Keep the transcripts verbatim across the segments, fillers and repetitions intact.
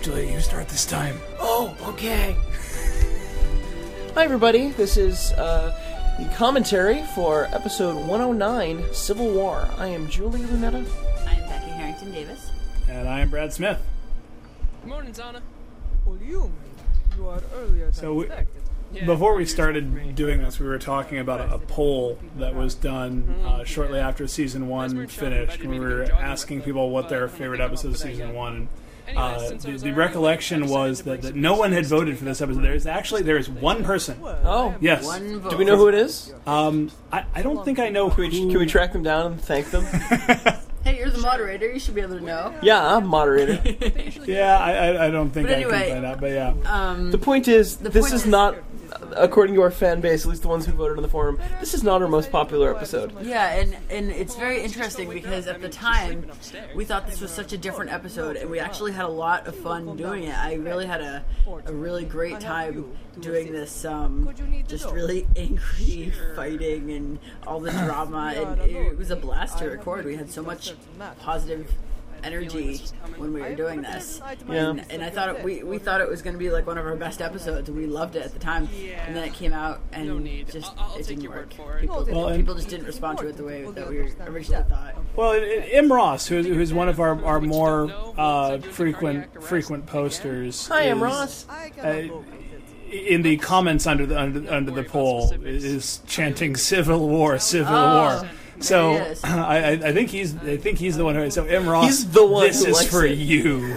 Julia, you start this time. Oh, okay. Hi, everybody. This is uh, the commentary for episode one oh nine, Civil War. I am Julie Lunetta. I'm Becky Harrington Davis. And I am Brad Smith. Good morning, Zana. Well, you, you are earlier than So we, expected. Yeah, before we started doing this, we were talking about a, a poll that was done uh, shortly after season one finished. We were asking people what their favorite episode of season one. Uh, the, the recollection was that, that no one had voted for this episode. There is actually there is one person. Oh, Yes. One vote. do we know who it is? Um, I, I don't think I know Can we, who. can we track them down and thank them? Hey, you're the moderator. You should be able to know. Yeah, I'm moderator. Yeah, I, I, I don't think But I anyway, can find out. But yeah. Um, The point is, The this point is is- not, according to our fan base, at least the ones who voted on the forum, this is not our most popular episode. yeah, and, and it's very interesting because at the time we thought this was such a different episode, and we actually had a lot of fun doing it. I really had a, a really great time doing this, um, just really angry fighting and all the drama, and it, it was a blast to record. We had so much positive energy when we were doing this, Yeah. and, and I thought it, we we thought it was going to be like one of our best episodes, and we loved it at the time. And then it came out, and No need. just I'll- I'll it take didn't your work. word for it. People, Well, and- people just didn't respond to it the way that we originally thought. Well, it- it- Im Ross, who's, who's one of our, our more uh, frequent frequent posters. Hi, I'm is, Ross. Uh, in the comments under the under, under the poll is chanting "Civil War, Civil Oh, War." So there he is. I, I I think he's I think he's the one who. So Im Ross, He's the one this who is likes for it. you.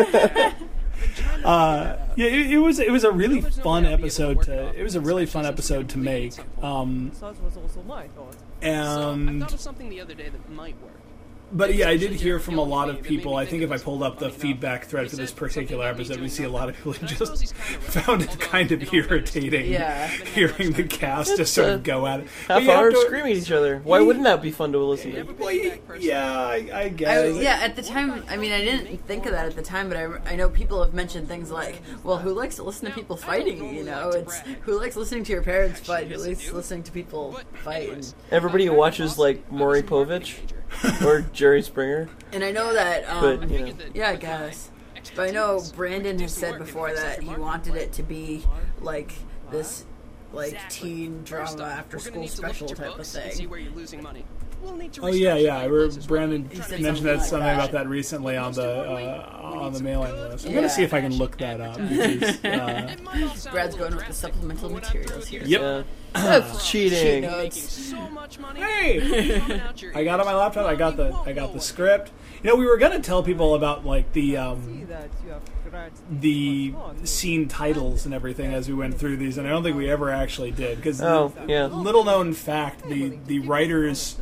uh, yeah, it, it was it was a really fun episode to. It was a really fun episode to make. Um, Such was also my thought. I and thought of something the other day that might work. But yeah, I did hear from a lot of people. I think if I pulled up the feedback thread for this particular episode, we see a lot of people who just found it kind of irritating Yeah. hearing the cast just sort of go at it. But Half you have hour to- screaming at each other. Why wouldn't that be fun to listen to? Well, y- yeah, I, I I, guess. yeah, at the time, I mean, I didn't think of that at the time, but I, I know people have mentioned things like, well, who likes to listen to people fighting, you know? It's who likes listening to your parents fight, who likes listening to people fight. And, Everybody who watches, like, Maury Povich or Jerry Springer. and I know that, um, But, you know. yeah, I guess. But I know Brandon has said before that he wanted it to be like this, like, teen drama after school special type of See thing. where you're losing money. We'll need to Oh yeah, restructure yeah. I your re- business Brandon He said mentioned something that like something that. about that recently on the uh, on the mailing list. I'm Yeah. gonna see if I can look that up. Because, uh, It might all sound Brad's a going little with the crass, supplemental but what I'm materials here here. Yep. Yeah. That's Cheat cheating. notes. making so much money. Hey! Coming out your I got on my laptop. I got the I got the script. You know, we were gonna tell people about like the See um, that you have grasped the my thought. scene titles and everything as we went through these, and I don't think we ever actually did. Because Oh, yeah. little known fact, the the writers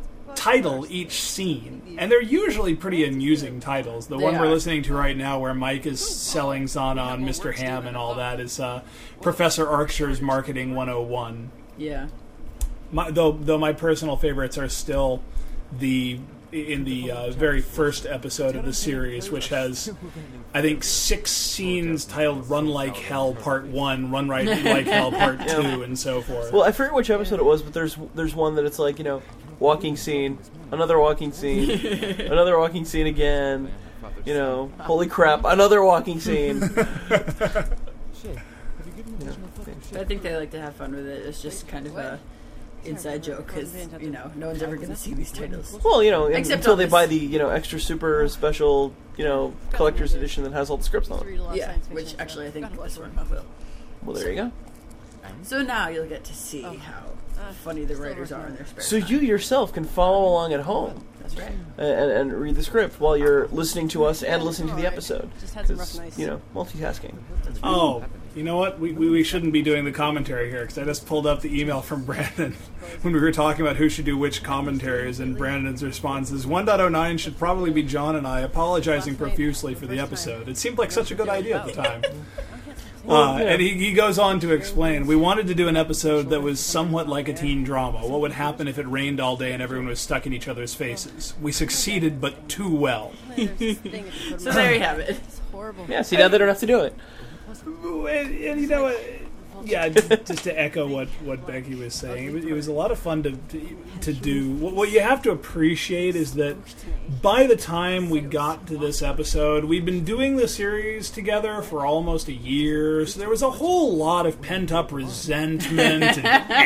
title each scene, and they're usually pretty amusing titles. The They one we're are. listening to right now, where Mike is selling Zana on Mister Ham and all that, is uh, Professor Archer's Marketing one oh one. Yeah. My, though, though my personal favorites are still the in the uh, very first episode of the series, which has, I think, six scenes titled "Run Like Hell" Part One, "Run Right Like Hell" Part Two, and so forth. Well, I forget which episode it was, but there's there's one that it's like, you know, walking scene, another walking scene, another walking scene again, you know, holy crap, another walking scene. I think they like to have fun with it. It's just kind of a inside joke because, you know, no one's ever going to see these titles. Well, you know, in- Except until on they this- buy the, you know, extra super special, you know, collector's edition that has all the scripts on it. Yeah, which actually I think this one will. Well, there you go. So now you'll get to see how funny the writers are in their spare So time. you yourself can follow along at home That's right. and, and read the script while you're listening to us and listening to the episode. Because, you know, multitasking. Oh, you know what? We, we, we shouldn't be doing the commentary here, because I just pulled up the email from Brandon when we were talking about who should do which commentaries, and Brandon's response is one point oh nine should probably be John and I apologizing profusely for the episode. It seemed like such a good idea at the time. Uh, and he, he goes on to explain, we wanted to do an episode that was somewhat like a teen drama. What would happen if it rained all day and everyone was stuck in each other's faces? We succeeded, but too well. So there you have it. Yeah, see, now they don't have to do it. And, and you know what? Yeah, just, just to echo what, what Becky was saying, it was, it was a lot of fun to to, to do. What, what you have to appreciate is that by the time we got to this episode, we'd been doing the series together for almost a year, so there was a whole lot of pent-up resentment and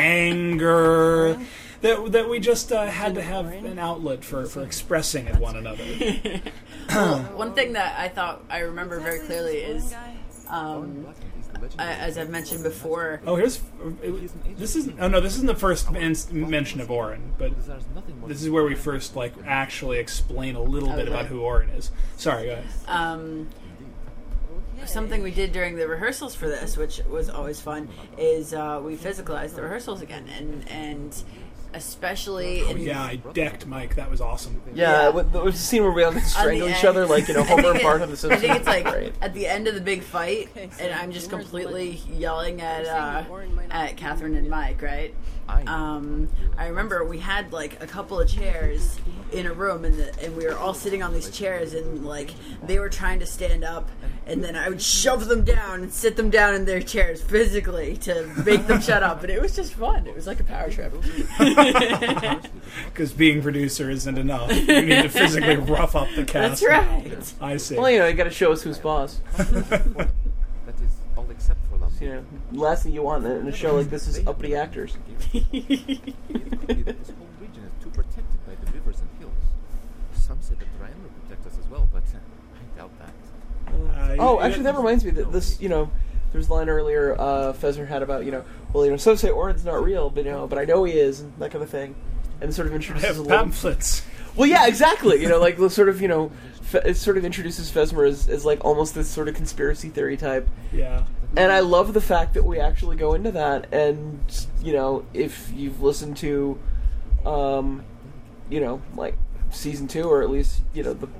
anger that that we just uh, had to have an outlet for, for expressing at one another. Well, one thing that I thought I remember very clearly is, um, I- as I've mentioned before, Oh, here's it, this is oh no, this isn't the first men- mention of Orin, but this is where we first like actually explain a little bit about who Orin is. Sorry, go ahead. um, something we did during the rehearsals for this, which was always fun, is uh, we physicalized the rehearsals again, and and especially Oh, in yeah, I decked Mike. That was awesome. Yeah, Yeah. with- there was a scene where we all strangle each end. other, like, you know, I Homer think and it- Bart of the I Simpsons. think it's like Great. at the end of the big fight, and I'm just completely yelling at uh, at Catherine and Mike, right? Um, I remember we had like a couple of chairs in a room, and, the, and we were all sitting on these chairs, and like they were trying to stand up, and then I would shove them down and sit them down in their chairs physically to make them shut up, and it was just fun. It was like a power trip. Because being producer isn't enough. You need to physically rough up the cast. That's right. I see. Well, you know, you gotta show us who's boss. That is all except for them. You know, the last thing you want in a show like this is uppity actors. This whole region is too protected by the rivers and hills. Some say that Ryan will protect us as well, but uh, I doubt that. Uh, Oh, you- actually, that reminds me that this, you know, there was a line earlier uh, Fezner had about, you know, well, you know, some say Orin's not real, but you know, but I know he is, and that kind of thing, and sort of I introduces a have little. pamphlets. Well, yeah, exactly. You know, like the sort of, you know, Fe- it sort of introduces Fesmer as, as like almost this sort of conspiracy theory type. Yeah. And I love the fact that we actually go into that, and you know, if you've listened to, um, you know, like season two, or at least you know the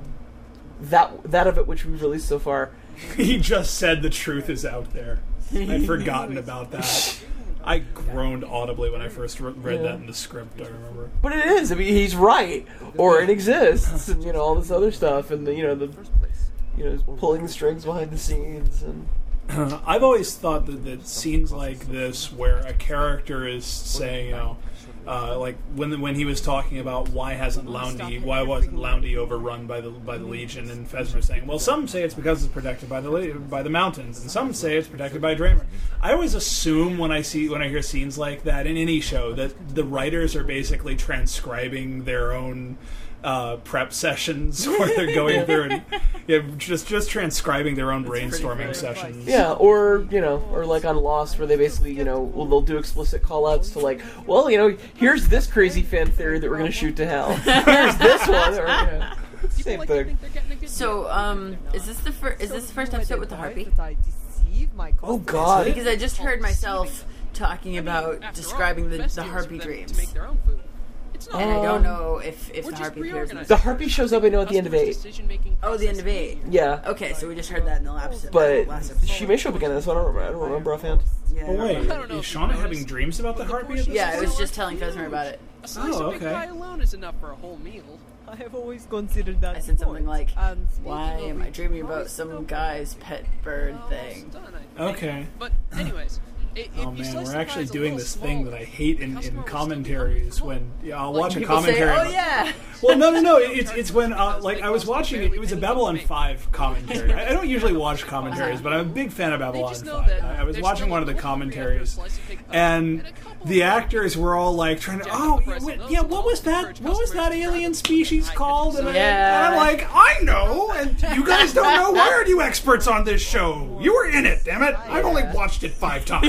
that that of it which we've released so far. He just said the truth is out there. I'd forgotten about that. I groaned audibly when I first re- read Yeah. that in the script, I remember. But it is. I mean, he's right, or it exists, and you know all this other stuff, and the you know the First place. you know pulling the strings behind the scenes, and I've always thought that, that scenes like this, where a character is saying, you know, uh, like when when he was talking about why hasn't Loundy, why wasn't Loundy overrun by the by the Legion, and Fezner saying, well, some say it's because it's protected by the Le- by the mountains, and some say it's protected by Draenor. I always assume when I see when I hear scenes like that in any show that the writers are basically transcribing their own uh, prep sessions where they're going through and yeah, just just transcribing their own brainstorming sessions. yeah, or you know, or like on Lost, where they basically you know well, they'll do explicit call-outs to like, well, you know, here's this crazy fan theory that we're going to shoot to hell. Here's this one. Or, you know, same Like, they thing. think they're getting a good So, deal. um, is this the fir- is this the first episode with the harpy? That I deceive my Oh customers. God. Because I just heard myself talking I mean, about after describing all, the, best the is harpy for them dreams, to make their own food. It's not and I Um, don't know if if We're the just harpy appears. In reorganizing. The harpy shows up, I know, at the end of eight. Decision-making Oh, the end of eight. Yeah, Okay, so we just heard that in the last, but last episode. she may show up again in this one. I don't remember, I don't remember offhand. Yeah. Oh wait, I don't know is if you Shauna noticed, having dreams about the but the harpy? portion- At this Yeah, I was point? just telling Fesmer about it. A slice Oh, of big okay. pie alone is enough for a whole meal. I have always considered that. I said something point. like, And Why speaking am of I dreaming about which, some no, guy's pet bird Well, thing? it's done, I think. Okay. But anyways, i- if Oh you man, slice we're the actually pies a doing little this smaller, thing that I hate in, the customer in will still commentaries come. when yeah, I'll Like, watch a People say, commentary. oh yeah! Well, no, no, no. It's it's when uh, like I was watching it. It was a Babylon five commentary. I, I don't usually watch commentaries, but I'm a big fan of Babylon just know five. that I, I was there's watching still one of a the little hungry after a commentaries, slice of pig pie and and a couple the of actors were all like trying to. Jack Oh, the President what, yeah. knows What was to that? encourage What was that customers to alien try species them. called? And, I, Yeah. and I'm like, I know, and you guys don't know. Why are you experts on this show? You were in it, damn it! I've only watched it five times.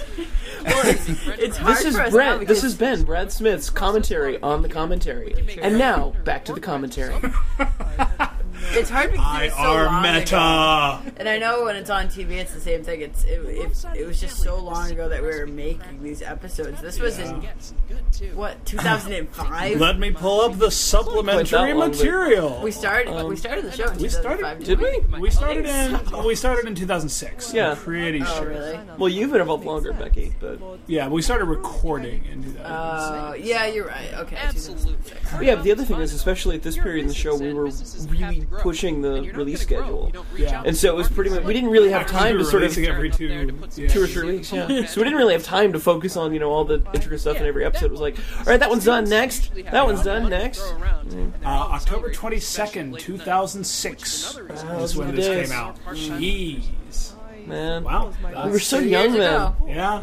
Well, it's, it's hard This is for us now Brent. This because is Ben. Brad Smith's commentary on the commentary. And now back to the commentary. it's hard because I it's so are long meta. ago. And I know when it's on T V, it's the same thing. It's it, it, it was just so long ago that we were making these episodes. This was in Gets good too. what two thousand five. Let me pull up the supplementary Quite that long, but- material. We started. we started the show in we two thousand five. started. Did we? We started I think in. so. We started in two thousand six. Yeah. I'm pretty Oh sure. really? Well, you've been involved longer, Becky, but Yeah, we started recording in two thousand six. Uh, yeah, you're right. Okay. Absolutely. But yeah, but the other thing is, especially at this period in the show, we were really pushing the And you're not release gonna grow. schedule. You don't reach Yeah. out And to so the it was pretty much market. we didn't really have Actually, time we to were sort of releasing every two, yeah. two or three weeks, yeah. So we didn't really have time to focus on, you know, all the intricate stuff in every episode. It was like, all right, that one's done next. That one's done next. Uh, October twenty-second, two thousand six is when this days. came out. Jeez. Man, Wow. we were so Two young years then. ago. Yeah.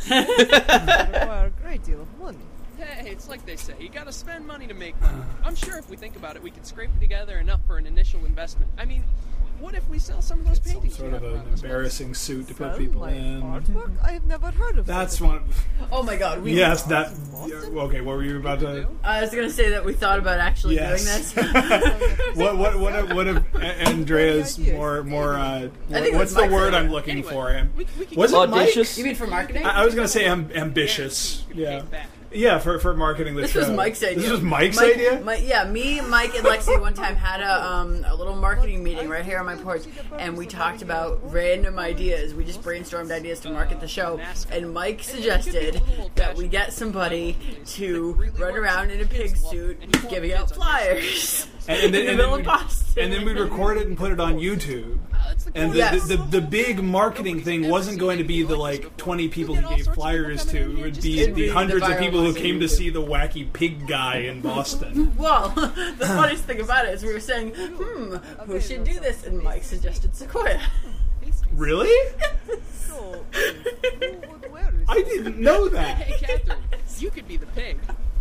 require a great deal of money. Hey, it's like they say, you gotta spend money to make money. I'm sure if we think about it, we could scrape together enough for an initial investment. I mean, what if we sell some of those Some paintings? sort we of have an around us? embarrassing suit to put Well, people like in. artwork? I have never heard of. That's such a one. Oh my god, we Yes, that. Okay, what were you about to? I was gonna say that we thought about actually Yes. doing this. what what what if- what if A- Andrea's more more uh, I think it what's was the Mike's word idea. I'm looking Anyway, for? Am- we- we could Was it go- Mike? Audacious? You mean for marketing? I, I was gonna say am- ambitious. Yeah, yeah, for for marketing the This show. was Mike's idea. This was Mike's Mike- idea. Mi- yeah, me, Mike, and Lexi one time had a um, a little marketing meeting right here on my porch, and we talked about random ideas. We just brainstormed ideas to market the show, and Mike suggested that we get somebody to run around in a pig suit giving out flyers And, and then, in the and, middle then of we'd, Boston. and then we'd record it and put it on YouTube. And the, Yes. the, the the big marketing thing wasn't going to be the like twenty people he gave flyers to. It would be It'd be the the hundreds of viral people who ones on came to YouTube. see the wacky pig guy in Boston. Well, the funniest thing about it is we were saying, hmm, who should do this? And Mike suggested Sequoia. Really? So, who would wear it? I didn't know that. Hey, Catherine, you could be the pig.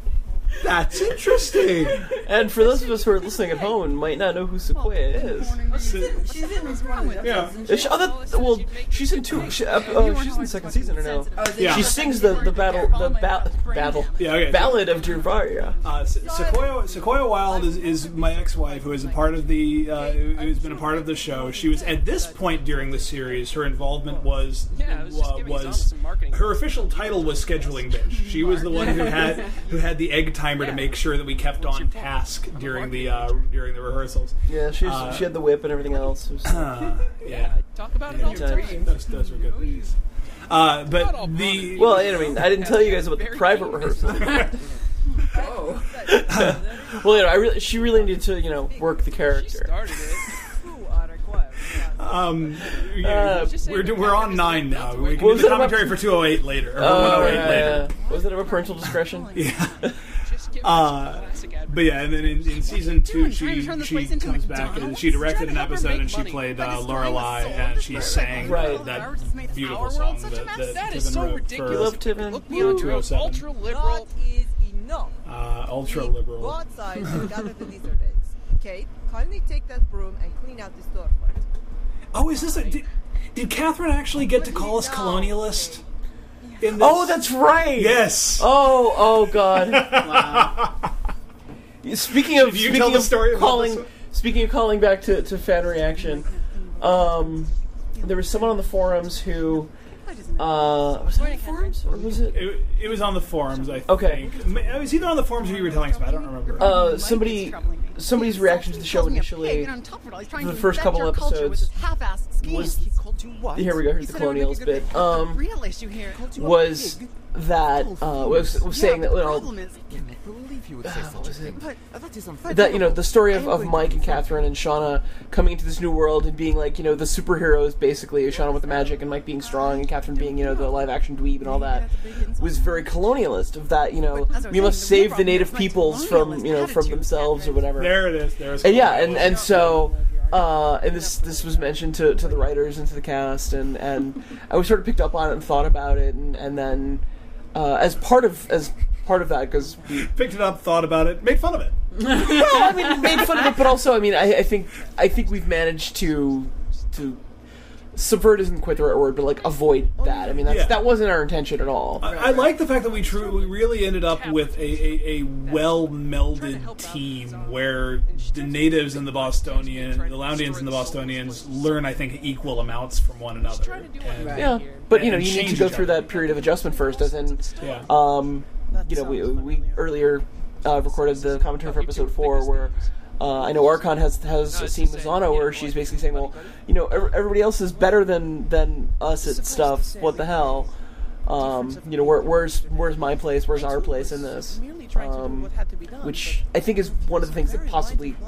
That's interesting. And for those of us who are listening at home and might not know who Sequoia is, She's in, she's in this one. Yeah. is she, oh, that, well, she's in two. She, uh, uh, she's in the second season or no? Oh, is it- Yeah. She sings the the battle the ba- battle Yeah, okay. ballad of Dirvaria. Uh, Se- Sequoia, Sequoia Wild is, is my ex-wife, who is a part of the, uh, who's been a part of the show. She was at this point during the series. Her involvement was Yeah, I was just uh, giving Zana was some marketing. her official title was scheduling bitch. She was the one who had who had the egg timer to make sure that we kept on task during the uh, during the rehearsals. Yeah, she was, Uh, she had the whip and everything else. It was- Uh, yeah, Talk about it all the Anytime. time. those, those were good days. Uh, Not but all the well, I mean, I didn't tell you guys about the Very private good. rehearsal. Oh. Well, you know, I really, she really needed to, you know, work the She character. started it. Who are required? um, Uh, we're do- we're on nine now. We can What do was the that about- commentary for two oh eight later. Or Oh, one oh eight yeah, later. yeah. Was it about parental discretion? Yeah. Just give Uh, us a classic ad. But yeah, and then in, in season two, doing? she Trying to turn this she place into comes back and McDonald's? she directed Trying an to help her episode make and she money played by uh, destroying the Lorelai soul of and the she spirit. sang Right. that beautiful Our song world's such a that, mess. that That is Tiven so wrote ridiculous. You love Tiven? Look beyond two your oh seven. ultra That liberal. is enough. uh, ultra Please, Go liberal. outside and gather the Easter eggs. Kate, kindly take that broom and clean out this storefront. Oh, is this a? Did, did Catherine actually get to call us colonialist? In this? Oh, that's right. Yes. Oh, oh God. Wow. Speaking of If you speaking tell the of story about calling, this- speaking of calling back to, to fan reaction, um, there was someone on the forums who, uh, was it on the forums or was it? It, it was on the forums, I Okay. think. It was either on the forums or you were telling us about. I don't remember. Uh, somebody, somebody's reaction to the show initially, for the first couple episodes, was here we go. Here's the colonials bit. Um, was that uh, was, was saying that you know, believe you would say such a thing. That is unfair. that you know the story of, of Mike and Catherine and Shauna coming into this new world and being like you know the superheroes basically, Shauna with the magic and Mike being strong and Catherine being you know the live action dweeb and all that was very colonialist of that you know we must save the native peoples from you know from themselves or whatever. There it is. There's. And yeah, and and so. Uh, and this this was mentioned to, to the writers and to the cast, and, and I was sort of picked up on it and thought about it, and and then uh, as part of as part of that because we picked it up, thought about it, made fun of it. well, I mean, made fun of it, but also, I mean, I, I think I think we've managed to to subvert isn't quite the right word, but like avoid that. I mean, that's, Yeah. that wasn't our intention at all. I, I like the fact that we tru- we really ended up with a, a, a well melded team where the natives and the Bostonian, the Loundians and the Bostonians learn, I think, equal amounts from one another. And, Yeah, but you know, and you need change to go each through other. that period of adjustment first, as in, Yeah. um, you know, we we earlier uh, recorded the commentary for episode four where. Uh, I know Archon has has a scene with Zana where she's basically saying, "Well, you know, ev- everybody else is better than than us at stuff. What the hell? Um, you know, where, where's where's my place? Where's our place in this?" Um, which I think is one of the things that possibly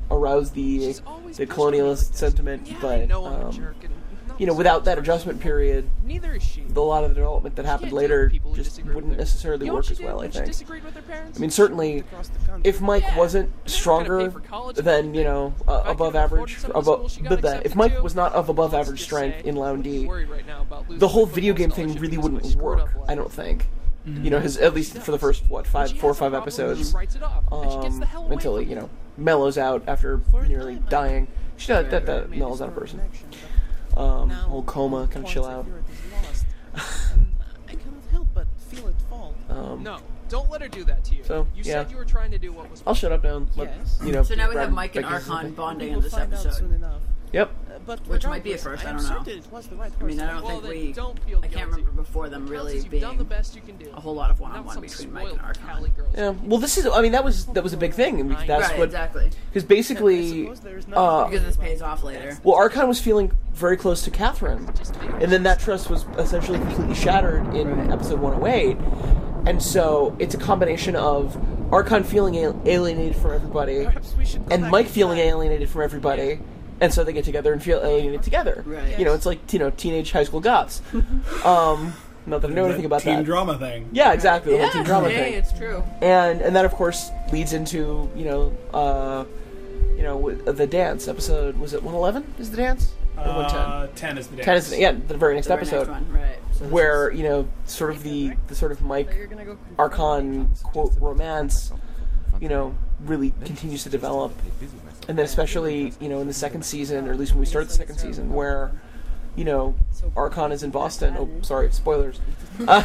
arouse the She's always the pushed on me colonialist like this. sentiment, Yeah, I but know I'm a um, jerk and not you know, so without that much. adjustment period, Neither is she. the, a lot of the development that happened Can't deal with later people who just disagree with wouldn't her. necessarily You know work what she as did well. I when she think. disagreed with her parents? I mean, certainly, Across the country. if Mike Yeah. wasn't They're not gonna stronger pay for college and than you know uh, I above couldn't afford average, some of the above schools she got but that if accepted Mike to. was not of above Let's average just strength say in Lounge he's D, worried right now about losing the whole his video football game thing scholarship really because of wouldn't his screwed work. up life. I don't think. Mm-hmm. You know, his at least for the first what When five, she four or has a five problem, episodes, she writes it off, and she gets the um, hell away until from he you it. know mellows out after For a nearly time, I- dying. She that that, that made mellows a out a strong person. connection, but Um, now whole coma, kind of chill out. Security is lost, and I cannot help but feel it fall. Um, No, don't let her do that to you. So, you yeah. said you were trying to do what was. I'll shut up now. And let, Yes. you know. So now we Brad have Mike and Becky's- Archon bonding We in will this find out episode. soon enough. Yep. Uh, but Which might be a regardless, first, I am don't know. certain it was the right I mean, I person. don't Well, think then we. don't feel I can't guilty. remember before them Counts really as you've being done the best you can do. a whole lot of Not one-on-one some between Mike spoiled and Archon. Cali girls. Yeah. Well, this is. I mean, that was that was a big thing. I mean, that's Right, what exactly. because I basically, suppose there is uh, nothing Because this pays off later. well, Archon was feeling very close to Catherine, and then that trust was essentially completely shattered in Right. episode one oh eight, and so it's a combination of Archon feeling al- alienated from everybody, Perhaps we should go and back Mike in feeling time. alienated from everybody. And so they get together and feel alienated together. Right. You know, it's like, you know, teenage high school goths. um, not that I know anything about team that. drama thing. Yeah, exactly. The Yeah, whole team drama hey, thing. it's true. And and that of course leads into you know uh, you know with- the dance episode. Was it one eleven? Is the dance or one ten? Uh, ten is the dance. Ten is the, yeah the very next The very episode next one, right. So this where is- you know sort of the the sort of Mike You're gonna go confront Archon quote romance Confront you her. know really Then continues to just develop. stay busy myself. And then especially, you know, in the second season, or at least when we start the second season, where, you know, Archon is in Boston. Oh, sorry, spoilers. Uh,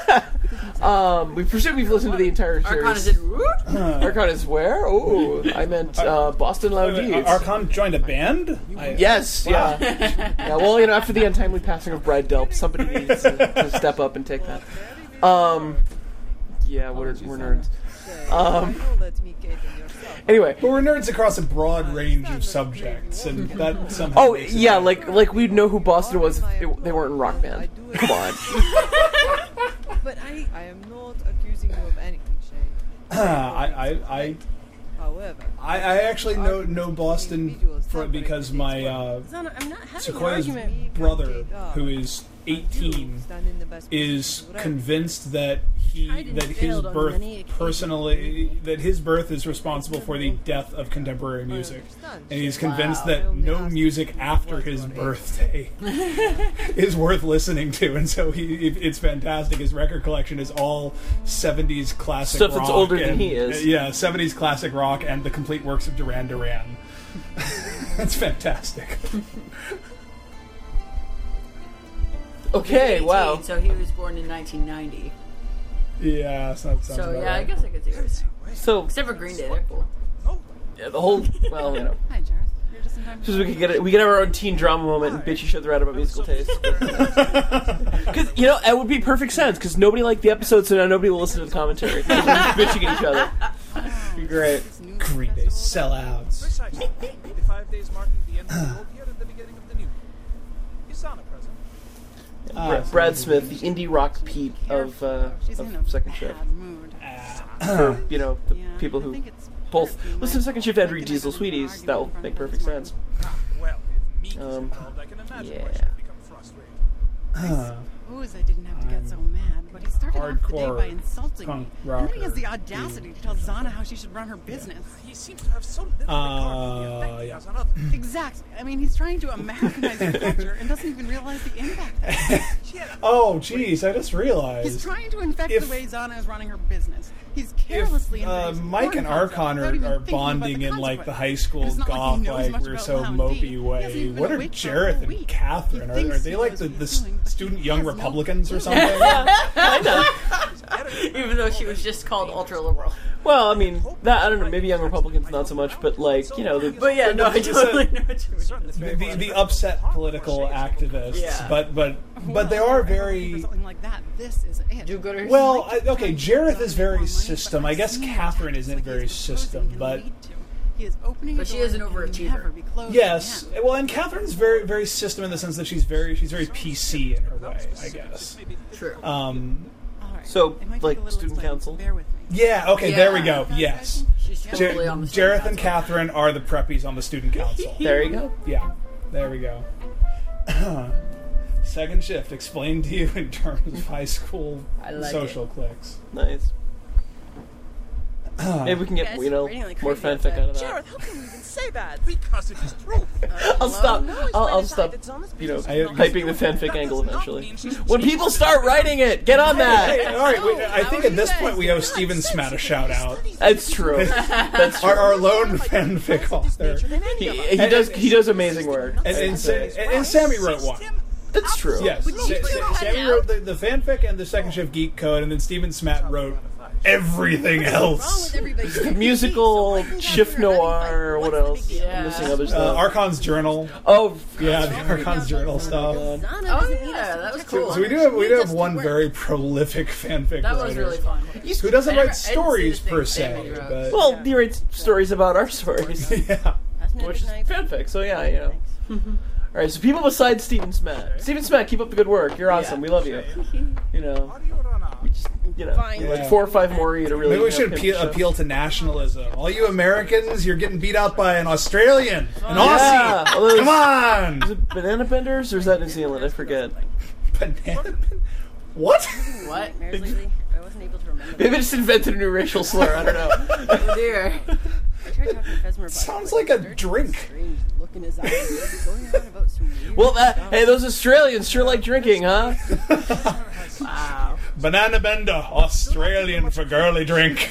um, we presume we've listened to the entire series. Archon is in. Whoop! Archon is where? Oh, I meant uh, Boston Wait, Lounge. wait, Archon joined a band? I, Yes, yeah. yeah. Well, you know, after the untimely passing of Brad Delp, somebody needs to, to step up and take that. Um, yeah, we're, we're nerds. Say, Um, I know that me, Kate, and yourself. Anyway. But we're nerds across a broad range of subjects, and that somehow. Oh makes it yeah, better. like like we'd know who Boston was if they, they weren't in Rock Band. Come on. But I, I am not accusing you of anything, Shay. I, I, I, However, I, I actually know know Boston for, because my uh, Zana, I'm not having Sequoia's an argument. brother, who is eighteen, is convinced that he Tried and that his failed on birth many occasions. personally that his birth is responsible for the death of contemporary music, and he's convinced Wow. that no music after his birthday is worth listening to, and so he it, it's fantastic. His record collection is all seventies classic Stuff rock that's older than and- he is. Yeah, seventies classic rock and the complete works of Duran Duran. That's fantastic. Okay, He's wow. eighteen, So he was born in nineteen ninety. Yeah, so that sounds So about yeah, I right. guess I could see what you're saying. So Except for Green Day, they're cool. yeah, the whole well, you know, Hi, Jareth. You're just in time. just so we can get it, we get our own teen drama moment and bitch each other out about musical taste. Because you know, it would be perfect sense because nobody liked the episode, so now nobody will listen to the commentary. 'Cause we're just bitching at each other. It'd be great. Green Day sellouts. Precisely. The five days marking the end of the old year and the beginning of the new. Is Zana present? Ah, Brad Smith, the indie rock Pete of uh, She's in a of Second Shift. bad mood. For you know the Yeah, people I who think it's both part of listen to Second Shift and read recognizing Diesel an Sweeties. argument That'll in front make of perfect this sense. Ah, well, if meat is Um, involved, I can imagine why yeah. she'd become frustrated. Huh. suppose I didn't have to get so mad, but he started off the day Hardcore by insulting punk me. And then he has the rocker. audacity to tell Zana how she should run her business. He seems to have so little regard for the Uh, effect he yeah. has on others. Exactly. I mean, he's trying to Americanize the culture and doesn't even realize the impact that it has. Oh, jeez, I just He's realized. trying to infect If- the way Zana is running her business. He's If carelessly uh, introducing Mike and porn concepts Archon without even are, are thinking about bonding the in like the high consequences. school It's not like he goth, knows like much we're about so Lounge mopey D. He hasn't way, even what been are awake for a Jareth whole and week. Catherine? He Are, are thinks they he like knows the, what the he's doing, but student he young has no Republicans or clue. something? I know. Even though she was just called ultra liberal. Well, I mean, that I don't know. Maybe young Republicans not so much, but like you know, the, But yeah, no, I totally know what you mean. The, the, the upset political activists, Yeah. but but but they Well, are I don't think very. for something like that. This is it. Do-gooders. Well, Mike I, okay, is Jareth trying is to make very more money, system. but I guess I've seen Catherine attacks isn't like very he's proposing system, can but lead to. He is opening But a she door is an that can overachiever. never be closed yes. again. Well, and Catherine's very very system in the sense that she's very she's very P C in her way, I guess. True. Um, All right. So, It might take like, a little student explaining, council? so bear with me. Yeah, okay, Yeah. there we go. Yes. She's Jar- totally on the student Jareth and Catherine are the preppies on the student council. There you go. Yeah, there we go. Second shift explained to you in terms of high school I like social cliques. Nice. Maybe we can get, guys you know, are reading like more crazy fanfic outside. out of that. Jared, how can you even say that? Because it is true. I'll stop. No, it's I'll, when I'll it's stop. like it's honest You know, business. I- hyping the fanfic angle does not eventually. mean she's- When people start writing it, get on Hey, that. all right, wait, I how think are at you this guys point we owe Steven Smat a shout out. That's true. That's true. Our, our lone fanfic author. He, he does. He does amazing work. And, and, Sa- and, and Sammy wrote one. That's true. Yes, Sa- Sa- Sammy wrote the, the fanfic and the Second Shift Geek Code, and then Steven Smat wrote everything else. Musical, shift noir, what else? Yeah. I'm missing other Uh, stuff. Archon's Journal. Oh, Yeah, the Archon's Journal stuff. Oh yeah, that was cool. So we do have we do have one very prolific fanfic That writer was really fun. who doesn't I never- I write didn't see stories the per thing Sammy se, wrote. but well, he writes stories about our stories, yeah. which is fanfic. So yeah, you know. All right, so people besides Steven Smat. Steven Smat, keep up the good work. You're awesome. We love you. You know, How do you run out? we just, you know, Fine. like four or five more of you to really. Maybe we you know, should pimp appeal, the show. appeal to nationalism. All you Americans, you're getting beat out by an Australian, an Yeah, Aussie. well, there's- Come Is on, it Banana Benders or is that New Zealand? I forget. banana. What? What? I wasn't able to remember. Maybe I just invented a new racial slur. I don't know. Oh dear. I tried talking to Fesmer about Sounds it, like but a he started drink. to strange look in his eyes. He was going on about some weird Well, that, stuff. hey, those Australians sure like drinking, huh? Wow. Banana bender, Australian for girly drink.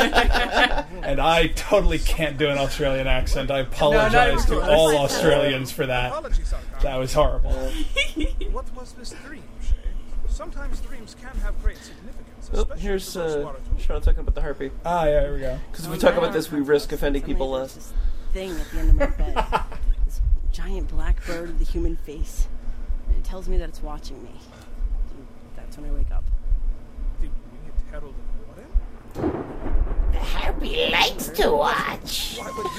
And I totally can't do an Australian accent. I apologize even to close. all Australians for that. Apologies, Archon. That was horrible. What was this dream, Shay? Sometimes dreams can have great significance. Oh, especially here's for those who uh, are attuned. Sean talking about the harpy. Ah, yeah, here we go. Because if we talk about this, we risk offending people Suddenly less. there's this thing at the end of my bed. This giant black bird with a human face. And it tells me that it's watching me. And that's when I wake up. The winged herald of Warren? Harpy likes to watch. Why would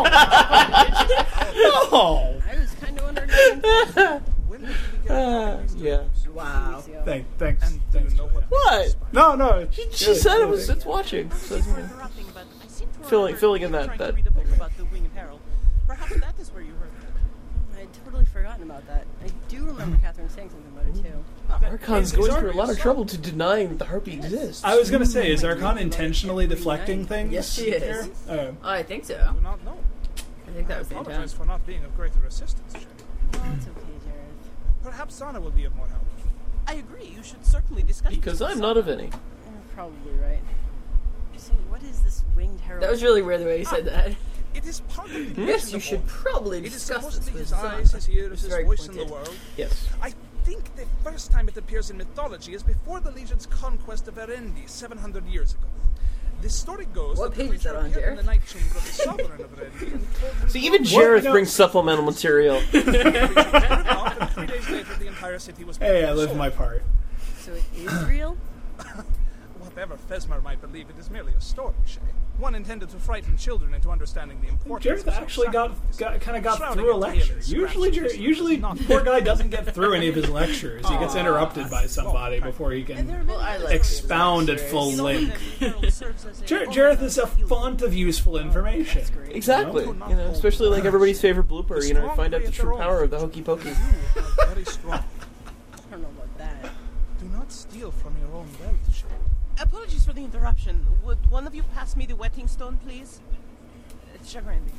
you be Oh, I was kind of wondering. When When did you begin Uh, writing these yeah. dreams? Wow. thank, thanks. And do you thanks know what? What? No, no. She, she said it was. It's watching. So, Apologies for interrupting, but I seem to Filling- remember filling you in that- trying that to read a book thing. about the Winged Herald. Perhaps that is where you heard that. I'd totally forgotten about that. I do remember Catherine saying something about it too. Archon's going through a lot of trouble to denying that the harpy exists. I was gonna say, is Archon intentionally deflecting things? Yes, she is. here? Oh. Oh, I think so. I do not know. I think that I was the apologize intent. for not being of greater assistance, Shay. Oh, it's okay, Jared. Perhaps Zana will be of more help. I agree. You should certainly discuss Because this I'm with not of someone. any. You're probably right. So, what is this winged herald? That was really weird the way you said that. It is part of the Yes, illusion you of should all. probably It is discuss supposed this to be with his eyes, his Zana. ears, It's his very voice in the pointed. world. Yes. I think the first time it appears in mythology is before the Legion's conquest of Erendi seven hundred years ago. The story goes What that the page is that creature on, appeared in Jared? the night chamber of the sovereign of Erendi and told him See, even to Jareth no. brings supplemental material. The creature wandered off, and three days later the entire city was Hey, I burned. live So, my part. So it is real? Whatever Fesmar might believe, it is merely a story, Shay. One intended to frighten children into understanding the importance Jareth of actually got, self-sacrifice. got kind of got Shrouding through a a tale lecture. in Usually, scraps Jareth, of usually, history, not- poor guy doesn't get through any of his lectures. He gets interrupted by somebody before he And there are can many Well, I other like expound at lectures. full You know, length. the Herald serves as a Jar- font Jareth of is a healing. font of useful information. Exactly. You know, especially like everybody's favorite blooper. You know, find out the true power of the hokey pokey. You are very strong. I don't know about that. Do not steal from your own wealth, Shay. Apologies for the interruption. Would one of you pass me the wetting stone, please? It's Chagrandy.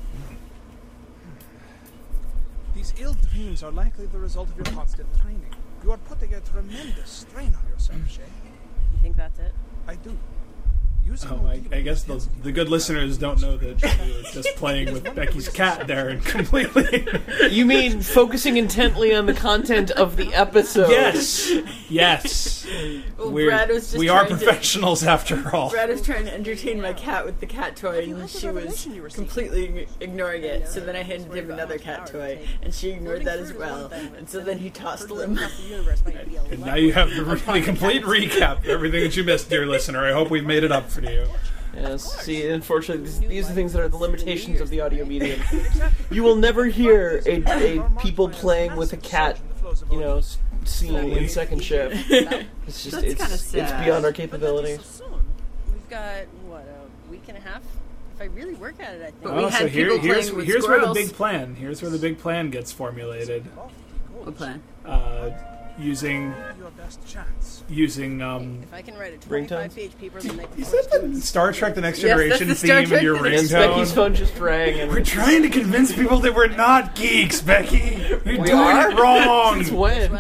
These ill dreams are likely the result of your constant training. You are putting a tremendous strain on yourself, Shay. You think that's it? I do. Using Oh, I, I guess the, the good listeners don't know that we were just playing with Becky's cat there and completely. You mean focusing intently on the content of the episode? Yes, yes. Well, We're- Brad was just we are trying to- professionals after all. Brad was trying to entertain my cat with the cat toy, you and heard the she was revelation you received? completely ig- ignoring it. So then I handed him another cat toy, and she ignored that as well. And so then he tossed them. Across the universe might be a And lot now you have the, more the complete recap of everything that you missed, dear listener. I hope we've made it up for you. Yes. See, unfortunately, these, these are things that are the limitations of the audio medium. You will never hear a, a people playing with a cat, you know, s- scene in second shift. It's just That's it's kinda it's sad. beyond our But that is capability. so soon. We've got, what, a week and a half? If I really work at it, I think. But we Oh, had so here, people here's playing with here's where the squirrels. big plan. Here's where the big plan gets formulated. What plan? Uh, using Your best chance. using um. If I can write a twenty-five page paper the night Is before that the Star Trek: The Next Yes, that's Generation the Star theme in Trek your The Next- Becky's ringtone? phone just rang, and We're trying to convince people that we're not geeks, Becky. You're We doing are? it wrong. Since when?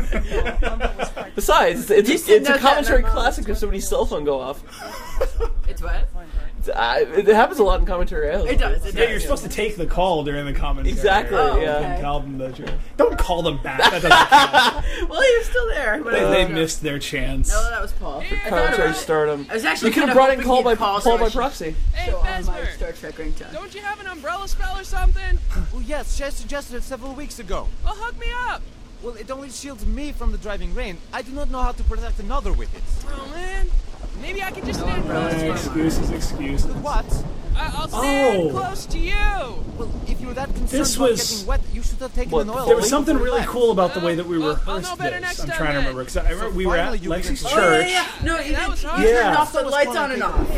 weather. Besides, it's, You it's, should it's a note that commentary memo. classic if somebody's cell phone go off. It's what? It's, uh, it happens a lot in commentary. I It does. It Yeah, does. you're supposed to take the call during the commentary. Exactly, Oh, yeah. okay. Tell them that you're, don't call them back. That doesn't count. Well, you're still there. But They, I they don't know. missed their chance. No, that was Paul. I thought Commentary about it. stardom. I was actually You could have kinda brought in hoping call he'd by call call so by I should proxy. Hey, show on my Vesmer, Star Trek ringtone. don't you have an umbrella spell or something? Oh, yes, Chaz suggested it several weeks ago. Well, hook me up. Well, it only shields me from the driving rain. I do not know how to protect another with it. Oh, man. Maybe I can just stand Uh, close. excuses, excuses. What? I- I'll stand Oh. close to you. Well, if you were that concerned This about was- getting wet, you should have taken What, an oil. There was right something before you really left. cool about the way that we I'll- I'll rehearsed know better this. next I'm time trying to then. remember because I remember So we were finally at you begin Lexi's to- Oh, yeah, church. yeah. No, you, that did, was you hard. turned Yeah. off the That was lights fun on and on off.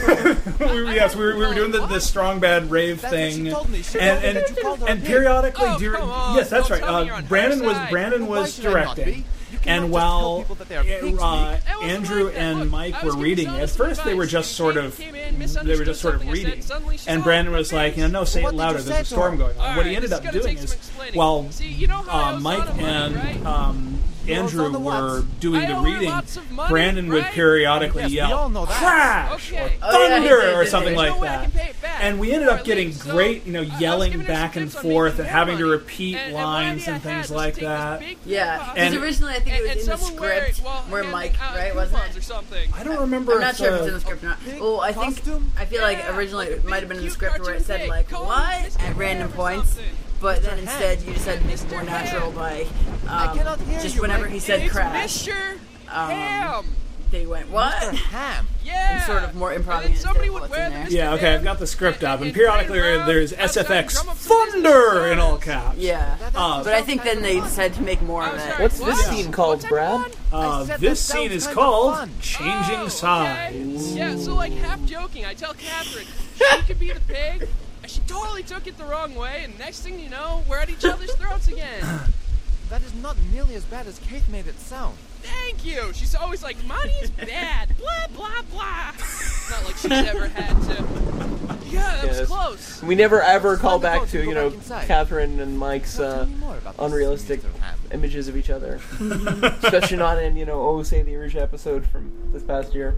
we were, yes, we were, we were doing the, the strong bad rave That's what thing, she told me. She and told me and, that you called her a and pig. periodically Oh, during come on. yes, that's Don't right. tell me you're Uh, on her Brandon was side. Brandon Well, why was should I not be? directing, You cannot and just while tell people that they are uh, pigs, uh, It wasn't Andrew like that. and Look, Mike I were was giving reading, Sona at some first they were advice. just She sort came- of came in, they were misunderstood just sort of something I said. reading, Suddenly she's and all Brandon over was my like, you know, face. no, say What it did louder. you There's say a to storm her? going on. All What he right, ended this up is gonna doing take is, some explaining. while See, you know how I uh, was Mike on a money, and right? um, You was Andrew on the what? were doing I the owe her reading, lots of money, Brandon would right? periodically Yes, we yell, all know that. crash, Okay. or Oh, yeah, he thunder, did, or did, something did. like There's no way I that. can pay it back. And we ended Or up at getting least, so great, you know, I- I was yelling giving her back some and tips on forth making and more having to money. repeat And- and one lines idea and I had things was like to take this that. big Yeah, box because And- originally I think it and- was and in the someone wear it script while where handing Mike, out right, wasn't coupons it? or something. I don't remember. I'm not if, sure if uh, it's in the script or not. Pig Well, I think costume? I feel like Yeah, originally like a it might big have been in the cute script where it cartoon said pig. like Call him what Mister at random Ham or points, something. but then Mister instead Ham. you decided to make it Mister more natural Ham. by I um, cannot hear just you, whenever Mike. he said It's crash, Mister um, Ham. they went what? Mister Ham. Yeah. And sort of more And improv then somebody instead of would what's wear in the there. Mister Yeah, okay, Ham I've got the script up, and and periodically play around there's outside, S F X drum up some business Thunder in all cards. caps. Yeah, That- that Uh, but I sounds think kind then of they fun. decided to make more Oh, of it. sorry. What's What? this scene called, What's Brad? that Uh, I said this that scene sounds is kind of called fun. Changing Oh, Sides. okay. Yeah, so like half joking, I tell Catherine she could be the pig, and she totally took it the wrong way, and next thing you know, we're at each other's throats again. That is not nearly as bad as Kate made it sound. Thank you. She's always like, money's bad, blah blah blah. Not like she's ever had to. Yeah, that was Yes. close. We never ever call Find the back boat to, and you go know, back inside. Catherine and Mike's Now tell uh, me more about this, unrealistic Mister Ham. images of each other. Especially not in, you know, Oh Say the Rouge episode from this past year.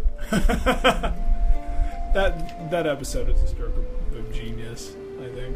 that that episode is a stroke of, of genius, I think.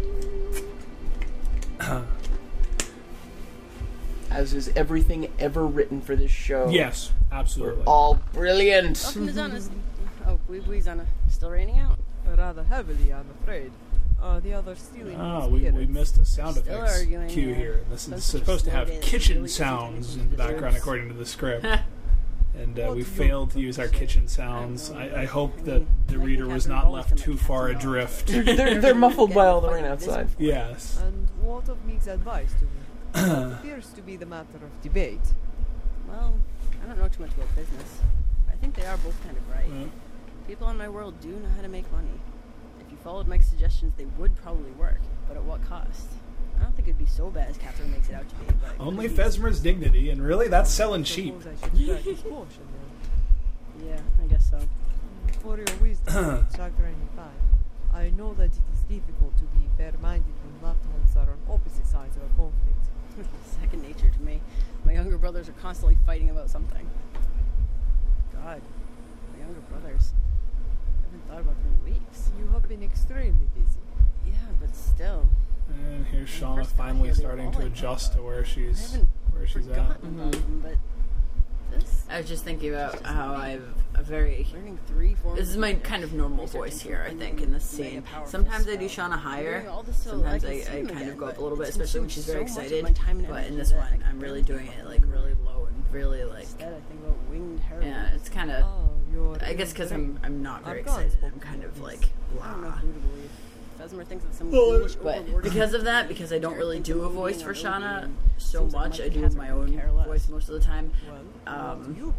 As is everything ever written for this show. Yes, absolutely. All brilliant. Welcome to Zana's. Oh, Bui Bui Zana. Still raining out. Rather heavily, I'm afraid. Uh, the other stealing Ah, his we, we spirits. missed a sound Still effects arguing, cue yeah. here. This is That's such a supposed to have slogan. kitchen Really isn't sounds anything in the to background deserve. according to the script. And uh, What we do you failed to use our kitchen sounds. I, I hope that the reader was not left too far adrift. They're, they're, they're muffled by all the rain outside. Yes. And what of Meek's advice to me? What appears to be the matter of debate. Well, I don't know too much about business. I think they are both kind of right. Well, People in my world do know how to make money. If you followed Mike's suggestions, they would probably work. But at what cost? I don't think it'd be so bad as Catherine makes it out to be. But only Fesmer's dignity, and really, that's selling cheap. Suppose I should try his portion then. Yeah, I guess so. For your wisdom, Chagrin five. I know that it is difficult to be fair-minded when loved ones are on opposite sides of a conflict. Second nature to me. My younger brothers are constantly fighting about something. God, my younger brothers. I haven't thought about them in weeks. You have been extremely busy. Yeah, but still. And here's When I Shauna first got finally here, they were starting all to like adjust that. to where I she's haven't where she's at. forgotten about them, but this. I was just thinking about how I've a very. Learning three forms This is my of kind of normal voice here, I think, in this scene. Sometimes I do Shauna higher. Sometimes I, I kind of go up a little bit, especially when she's very excited. But in this one, I'm really doing it like really low and really like. Instead, I think about winged heroin. Yeah, it's kind of. Oh, you're I guess because I'm I'm not very I've gone excited. spoken I'm kind of for like I don't know blah. who to believe. Fesmer thinks that some Well, foolish But overlord- because of that, because I don't really do a voice for Shauna so Seems like much, Mike I do Catherine my could own care less. voice most of the time. Well, what Um, do you believe?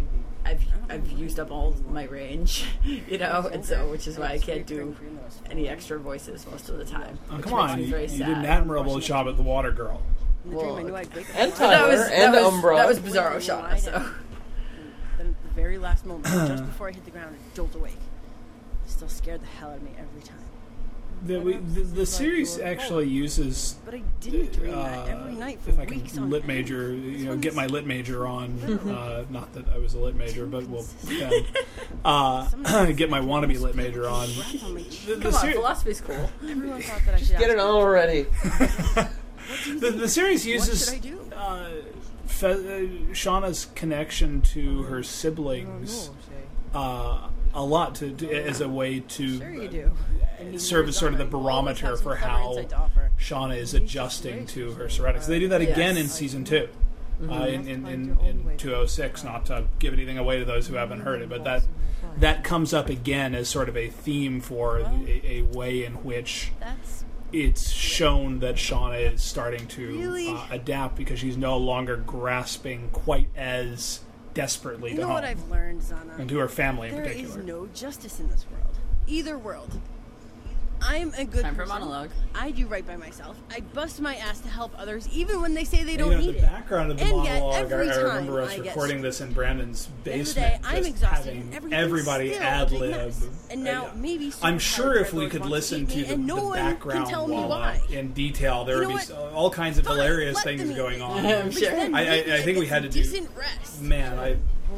I've I've used up all my range, you know, and so which is why I can't do any extra voices most of the time. Oh, which come makes on, me you, very you sad. did an admirable job at the Water Girl. Well, And that Tyler, was, and that was, Umbra. That was Bizarro Shauna, so. Then the very last moment, just before I hit the ground and jolt awake, it still scared the hell out of me every time. The, we, the, the series actually uses, But I didn't dream uh, that every night for if I weeks can on lit end. major, you know, get my lit major on. Uh, not that I was a lit major, but we'll yeah. uh, get my wannabe lit major on. The, the Come on, seri- philosophy's cool. Everyone thought that I should Just get it ask on already. the, the series uses What should I do? uh, Fe- uh, Shauna's connection to her siblings uh, a lot to, to as a way to Sure you do. uh, serve as sort of the barometer for how Shauna is adjusting to her surroundings. They do that again in season two. Uh, in, in, in, in two oh six, not to give anything away to those who haven't heard it, but that that comes up again as sort of a theme for a, a way in which it's shown that Shauna is starting to Really? uh, adapt because she's no longer grasping quite as desperately You to know home what I've learned, Zana? and to her family in There particular. is no justice in this world. Either world. I'm a good Time for person. monologue. I do right by myself. I bust my ass to help others, even when they say they And, don't you know, need the it. background of the and yet, monologue, I, every I time remember us I get recording sick. this in Brandon's At the end of the basement, day, I'm just exhausted, having and everything's everybody still a ad big lib. mess. And now maybe I'm Superpower sure if we Dreadlord could wants listen to to eat me, the, and no the one can background tell me while, why. uh, in detail, there You would know be what? s- all kinds of Fine, hilarious let things them eat going me. on. I'm sure. I, I, I think we had to do. Decent rest. Man, I.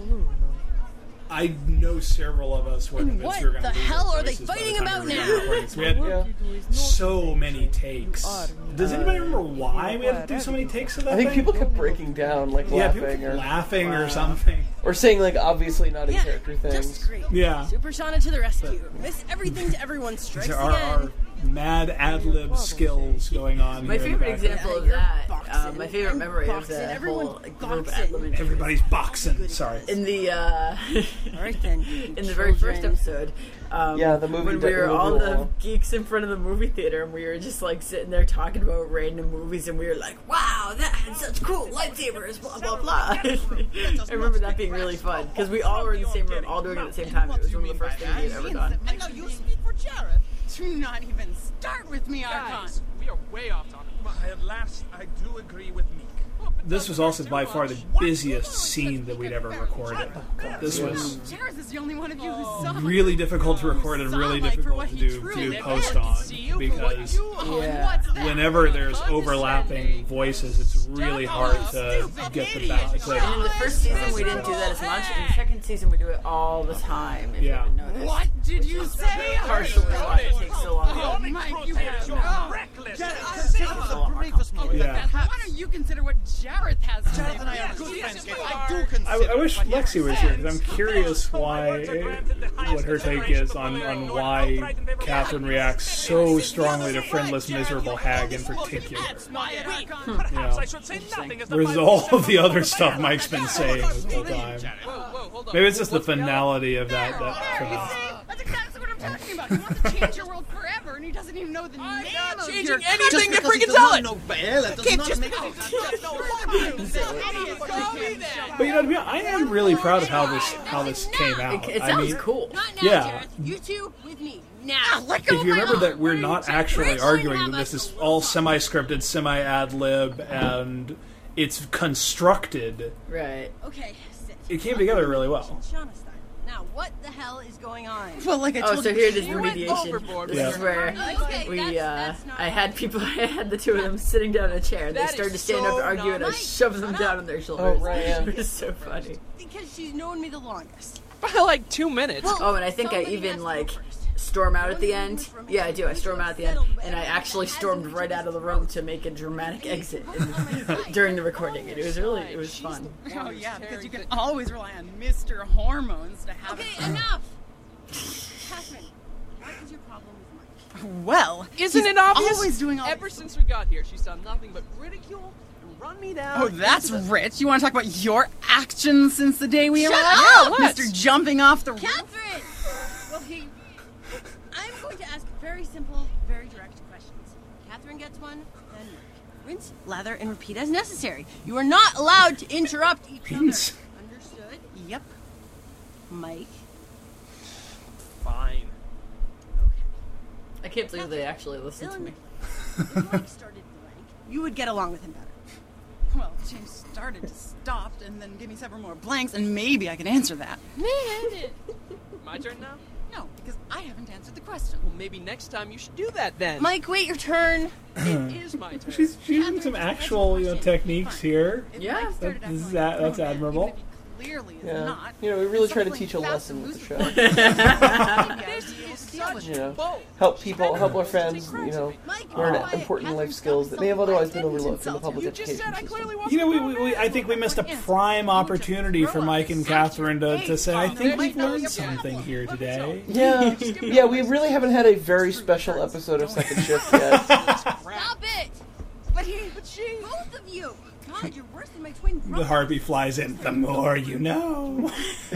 I know several of us were And convinced what we were going the to hell are they by the fighting time about we were now? recording. So we had Yeah. so many takes. Does anybody remember why we had to do so many takes of that I think thing? people kept breaking down, like Yeah, people laughing kept or laughing or uh, something. or saying like obviously not in Yeah, character things. just great. Yeah. Super Shauna to the rescue. Miss everything to everyone strikes There are, again. are mad ad lib skills going on. My here in the favorite background. example of you're that, uh, boxing my favorite and memory of boxing, the everyone whole group boxing. ad lib Everybody's boxing. Sorry. in the uh, All right then. in the very first children. episode. Um, Yeah, the movie when de- we were movie all the wall. geeks in front of the movie theater, and we were just like sitting there talking about random movies, and we were like, "Wow, that had such cool lightsabers!" Blah blah blah. I remember that being really fun because we all were in the same room, all doing it at the same time. It was one of the first things we had ever done. And now you speak for Jareth. Do not even start with me, Archon. Guys, we are way off topic. At last, I do agree with Meek. This was also by far the busiest scene that we'd ever recorded. This was Jareth is the only one of you who saw really difficult to record and really difficult to do, to do post on because Yeah. whenever there's overlapping voices, it's really hard to get the balance. And in the first season, we didn't do that as much. In the second season, we do it all the time. If Yeah. you haven't noticed. What did you say? Partially why it takes so long. Oh, Mike, you guys You're are reckless. Why don't you consider what Jareth has to say? Jareth and I are good friends. I do I, consider I wish Lexi was here because I'm curious why, what her take is on, on why Catherine reacts so strongly to Friendless Miserable Hag in particular. Perhaps I should say nothing as the Versus all of the other stuff Mike's been saying this whole time. Maybe it's just the finality of that. that finale. That's exactly what I'm talking about. He wants to change your world forever, and he doesn't even know the name of changing your anything to freaking tell it. Can't just But you know, to be honest, I am really proud of how this how this came out. It I sounds mean, cool. Not now, Yeah. Jareth. You two with me now. Let if you remember that we're not actually arguing, that this is all semi-scripted, semi-ad lib, and it's constructed. Right. Okay, sit. It came together really well. Shauna style. Now, what the hell is going on? Well, like I Oh, told so you, here it is, she the went mediation. overboard This Yeah. is where Okay, we, that's- uh, that's not I had people, I had the two of them sitting down in a chair. They That started to is stand so up to argue, and I not- shoved them down on their shoulders. Oh, right, yeah. It was so funny. Because she's known me the longest. By like two minutes. Oh, and I think I Somebody has even, to like, go first. storm out at the end. Yeah, I do. I storm out at the end. And I actually stormed right out of the room to make a dramatic exit in, during the recording. And it was really, it was fun. Oh yeah, because you can always rely on Mister Hormones to have. Okay, enough. Catherine, what is your problem with Mike? Well, Isn't he's it obvious? Always doing all Ever since we got here, she's done nothing but ridicule and run me down. Oh, that's rich. You want to talk about your actions since the day we Shut arrived? up! Yeah, Mister Jumping off the roof. Catherine! Well, he. I'm going to ask very simple, very direct questions. Catherine gets one, then Mike. Rinse, lather, and repeat as necessary. You are not allowed to interrupt each other. Rinse. Understood? Yep. Mike. Fine. I can't believe they actually listened to me. If Mike started blank, you would get along with him better. Well, James started to stop and then give me several more blanks, and maybe I can answer that. My turn now? No, because I haven't answered the question. Well, maybe next time you should do that then. Mike, wait your turn. It is my turn. She's using some actual, you know, techniques here. If Yeah, Mike started That, this is acting that, like that's a grown man, admirable. even if he clearly is Yeah. not. You know, we really try to Something teach a fast lesson and with the loose show. with Mike. This is such You know, bull. help people, help our fans, you know, Mike, learn quiet. important life Catherine, skills that may have otherwise been overlooked in the public You just education said I system. clearly wasn't You know, we, a we, grown we, man. I think we missed a prime opportunity for Mike and Catherine to, to say, I think we've learned something here today. Yeah, yeah, we really haven't had a very special episode of Second Shift yet. Stop it! But he, but she, both of you. God, you're worse than my twin brother. The heartbeat flies in. The more you know.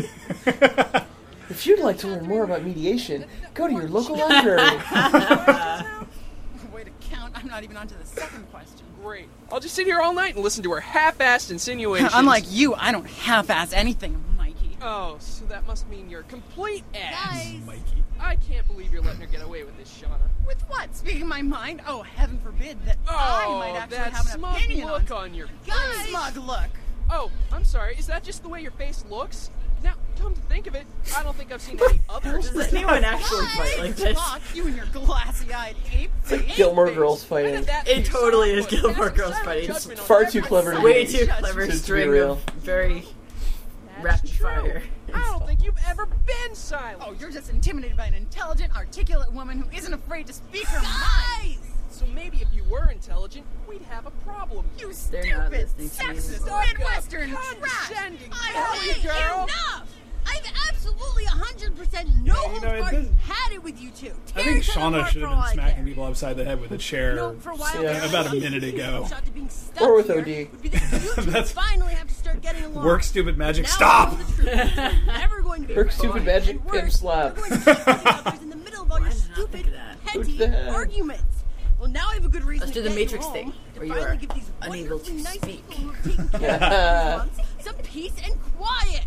If you'd like to learn more about mediation, go to your local library. Way to count. I'm not even on to the second question. Great. I'll just sit here all night and listen to her half-assed insinuations. Unlike you, I don't half-ass anything, Mikey. Oh, so that must mean you're a complete ass. Guys. Mikey. I can't believe you're letting her get away with this, Shauna. With what? Speaking my mind? Oh, heaven forbid that I Oh, might actually that have an smug opinion look on. on your Guys. face. Smug look. Oh, I'm sorry. Is that just the way your face looks? Now, come to think of it, I don't think I've seen any others. Does anyone actually fight like this? Fuck you and your glassy-eyed ape. It's like Gilmore Girls When fighting. did that It face totally start? is Gilmore There's Girls some fighting. judgment on Far every too clever to side. be- Way too clever To be string real. of very That's rapid true. fire. I don't think you've ever been silent. Oh, you're just intimidated by an intelligent, articulate woman who isn't afraid to speak her mind. So maybe if you were intelligent, we'd have a problem. You They're not stupid, listening to me sexist, anymore. Midwestern trash. Condescending I Kelly girl. Enough! I've absolutely one hundred percent no Yeah, you holds know, it barred doesn't- had it with you two. I Tear think each other Shauna apart should for have all been I smacking care. people upside the head with a chair. You know, for a while Yeah. there, About a the minute easiest ago. shot to being stuck Or with here O D. would be that you two That's- finally have to start getting along. Work stupid magic. Now Stop! I know the truth. We're never going to be Work friends. stupid magic And pimp worse, slap. You're going to keep putting others in the middle of all your Why did I not stupid, think of that? Who's petty that? arguments. Well, now I have a good reason Let's to do the get you Matrix home, thing, to where you finally are give these unable to wonderfully nice speak. people who are taking care of you for these months some peace and quiet.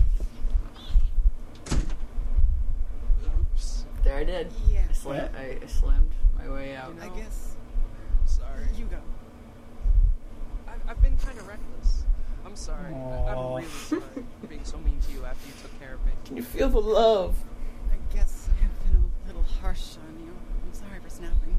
There I did. Yeah. I, slam- I slammed my way out. I guess Sorry. you go. I've, I've been kind of reckless. I'm sorry. I, I'm Aw. really sorry for being so mean to you after you took care of me. Can you feel the love? I guess I have been a little harsh on you. I'm sorry for snapping.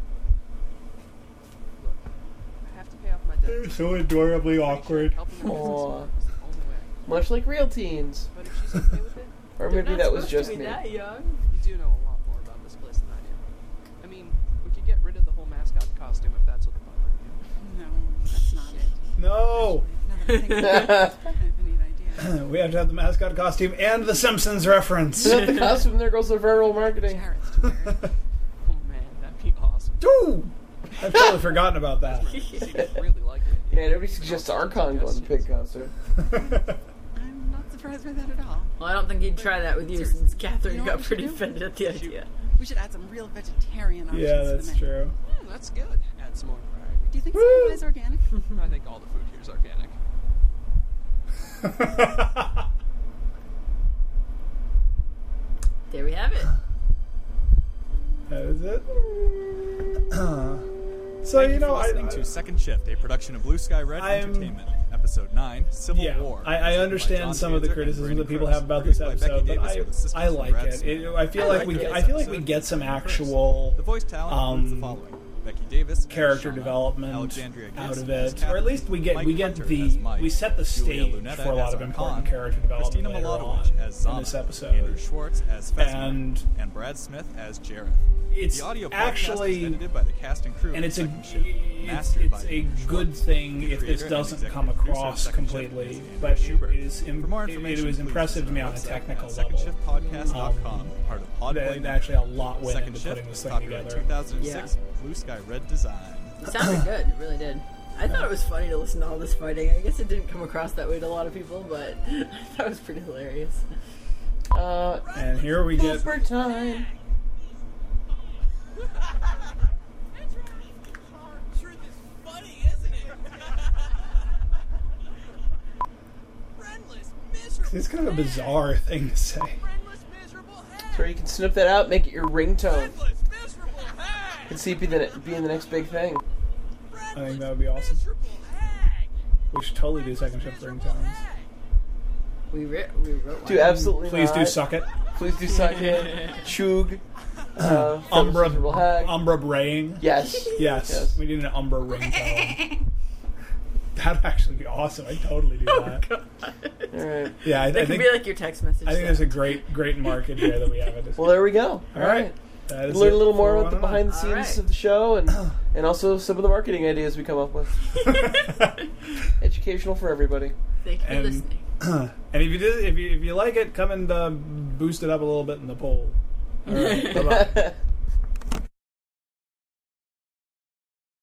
Look, I have to pay off my debt. So adorably awkward. Helping her business Aw. is the only way. Much like real teens. But if she's okay with it, Or They're maybe not that was supposed just to be me. that young. you do know a lot more about this place than I do. I mean, we could get rid of the whole mascot costume if that's what the butler did. No, that's not it. No! Now that I think about it, it's kind of a neat idea. We have to have the mascot costume and the Simpsons reference. Without the costume, there goes the viral marketing. Carrots to wear. Oh man, that'd be awesome. Ooh! I've totally forgotten about that. Seems really like it. Yeah, nobody suggests Archon going to pig concert. I'm not surprised by that at all. Well, I don't think he'd try that with you Seriously, since Catherine you know got what we should pretty do? offended at the idea. We should add some real vegetarian options Yeah, to the that's menu. true. Hmm, that's good. Add some more variety. Do you think some is organic? I think all the food here is organic. There we have it. That is it. So, Thank you you know, for I, listening I, to Second Shift, a production of Blue Sky Red I'm- Entertainment, Episode nine, Civil yeah, War. I, I presented by John understand some of the Panzer and criticism Brandon that people Cruz, have about this produced by episode, Becky but Davis with I, assistance I from like Brad it. Smith. it. I feel I like like we, today's I feel like we episode. get some Brandon Cruz. actual The voice talent includes the um, following: Becky Davis as character Shauna, development Alexandria out Gibson of as it, Catherine, or at least we get Mike we get Hunter the as Mike, we set the Julia stage Lunetta for a lot as of Archon, important character development Christina later on Miladovich as in Zana, this episode. Andrew Schwartz as Fesmer, And and Brad Smith as Jareth. It's the audio podcast actually- is edited by the cast and crew and of it's a Second Shift, it's, mastered by it's a Andrew good Schwartz. thing The if this creator and doesn't executive come producer of across Second Shift completely, is Andrew but it Schubert. is im- For more it, information, it was please impressive visit to me our on a website technical at second shift podcast dot com, Um, part of Podplay. and actually a lot went Second into Shift putting this is thing copyright together. two thousand six, Blue Sky Red Design. It sounded good. It really did. I thought it was funny to listen to all this fighting. I guess it didn't come across that way to a lot of people, but I thought it was pretty hilarious. Uh, And here we get Super time. Truth is funny, isn't it? Friendless, miserable. It's kind of a bizarre thing to say. So you can snip that out, make it your ringtone. And see it be the, being the next big thing. I think that would be awesome. We should totally do second shift ringtones. We, ri- we wrote one. Do absolutely Please not. do suck it. Please do suck it. Chug. Uh, Umbra, Hag. Umbra braying. Yes. yes. Yes. We need an Umbra ringtone. That'd actually be awesome. I'd totally do that. Oh, God. Alright. Yeah, I, That I could think, be like your text message. I think though. there's a great, great market here that we have at this. Well, there we go. All right. That is Learn a it little for more about the one oh nine. behind the scenes right. of the show and and also some of the marketing ideas we come up with. Educational for everybody. Thank you for And, listening. and if you did, if you if you like it, come and uh, boost it up a little bit in the poll. All right. Bye bye.